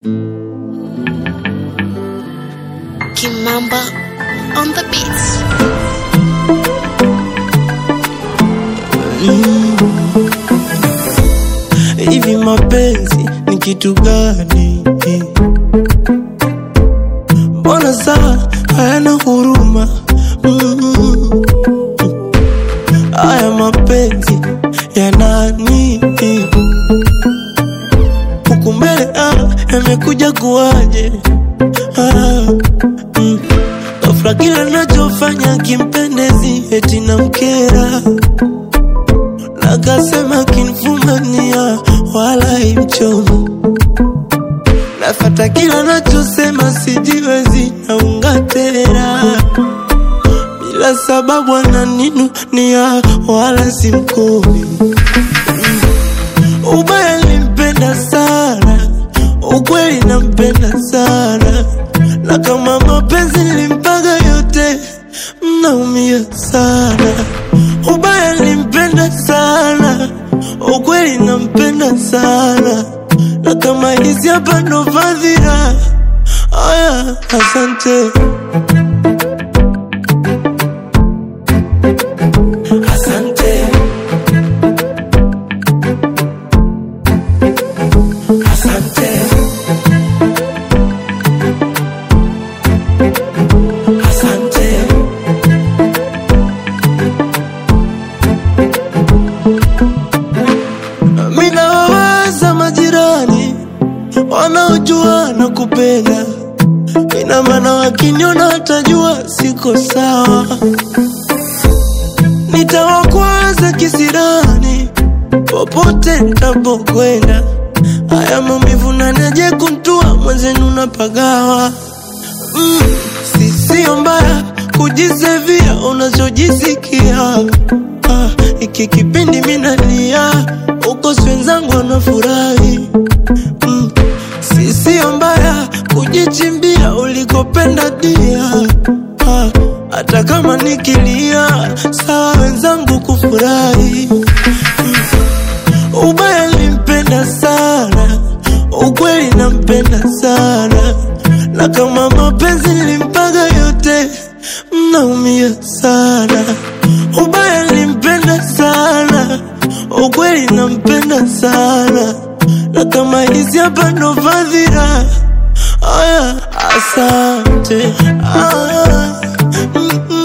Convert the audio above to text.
Kimamba on the beats. Hivi mapenzi ni kitu gani? Mbona saa hayana huruma? Haya mapenzi ya nani? Huku mbele yamekuja kuwaje? Ghafla kila nachofanya kimpendezi eti namkera, nakasema kinfumania wala imchomo. Nafata kila nachosema sijiwezi naungatera, bila sababu ananinunia wala simkomi. Ubaya nilimpenda sana, ukweli nampenda sana, na kama mapenzi nilimpaga yote mnaumia sana. Ubaya nilimpenda sana, ukweli nampenda sana, na kama hizi hapa ndo fadhila. Aya, asante. Asante. Asante. Asante. Mina wawaza majirani wanaojua na kupenda, ina maana wakiniona watajua siko sawa. Nitawakwaza kisirani popote nitapokwenda, haya maumivu naneje kuntua mwenzenu napagawa. Sio mbaya kujisevia unachojisikia, iki kipindi minalia uko wenzangu wanafurahi. Sio mbaya kujichimbia ulikopenda dia, hata kama nikilia sawa wenzangu kufurahi. Ubaya nilimpenda sana, ukweli nampenda sana, na kama mapenzi nilimpaga yote mnaumia sana. Ubaya nilimpenda sana, ukweli nampenda sana, na kama hizi hapa ndo fadhila. Aya, asante.